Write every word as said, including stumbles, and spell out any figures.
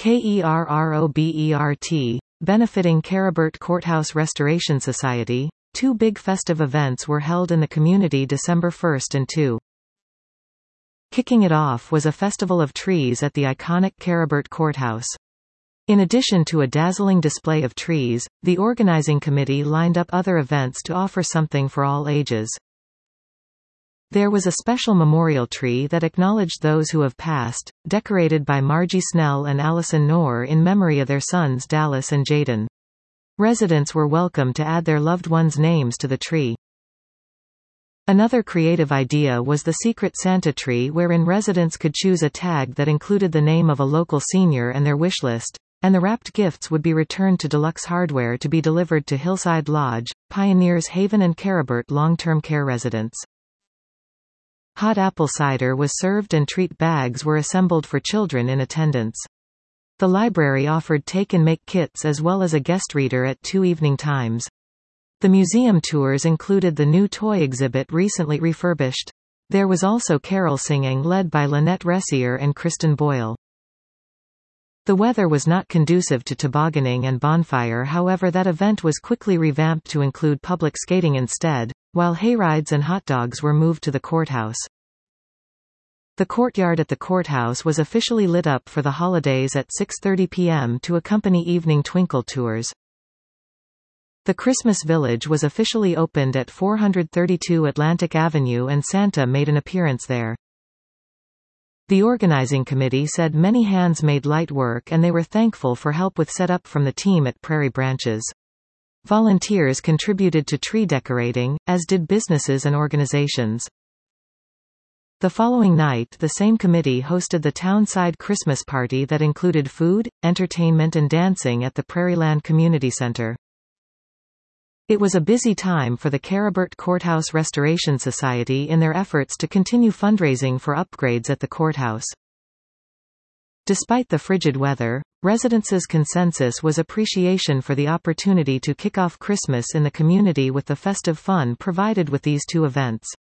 KERROBERT, benefiting Kerrobert Courthouse Restoration Society. Two big festive events were held in the community December first and second. Kicking it off was a festival of trees at the iconic Kerrobert Courthouse. In addition to a dazzling display of trees, the organizing committee lined up other events to offer something for all ages. There was a special memorial tree that acknowledged those who have passed, decorated by Margie Snell and Alison Knorr in memory of their sons Dallas and Jaden. Residents were welcome to add their loved ones' names to the tree. Another creative idea was the Secret Santa tree, wherein residents could choose a tag that included the name of a local senior and their wish list, and the wrapped gifts would be returned to Deluxe Hardware to be delivered to Hillside Lodge, Pioneers Haven and Kerrobert long-term care residents. Hot apple cider was served and treat bags were assembled for children in attendance. The library offered take-and-make kits as well as a guest reader at two evening times. The museum tours included the new toy exhibit recently refurbished. There was also carol singing led by Lynette Ressier and Kristen Boyle. The weather was not conducive to tobogganing and bonfire, however that event was quickly revamped to include public skating instead, while hayrides and hot dogs were moved to the courthouse. The courtyard at the courthouse was officially lit up for the holidays at six thirty p m to accompany evening twinkle tours. The Christmas Village was officially opened at four thirty-two Atlantic Avenue and Santa made an appearance there. The organizing committee said many hands made light work and they were thankful for help with setup from the team at Prairie Branches. Volunteers contributed to tree decorating, as did businesses and organizations. The following night, the same committee hosted the Townside Christmas party that included food, entertainment and dancing at the Prairieland Community Center. It was a busy time for the Kerrobert Courthouse Restoration Society in their efforts to continue fundraising for upgrades at the courthouse. Despite the frigid weather, residents' consensus was appreciation for the opportunity to kick off Christmas in the community with the festive fun provided with these two events.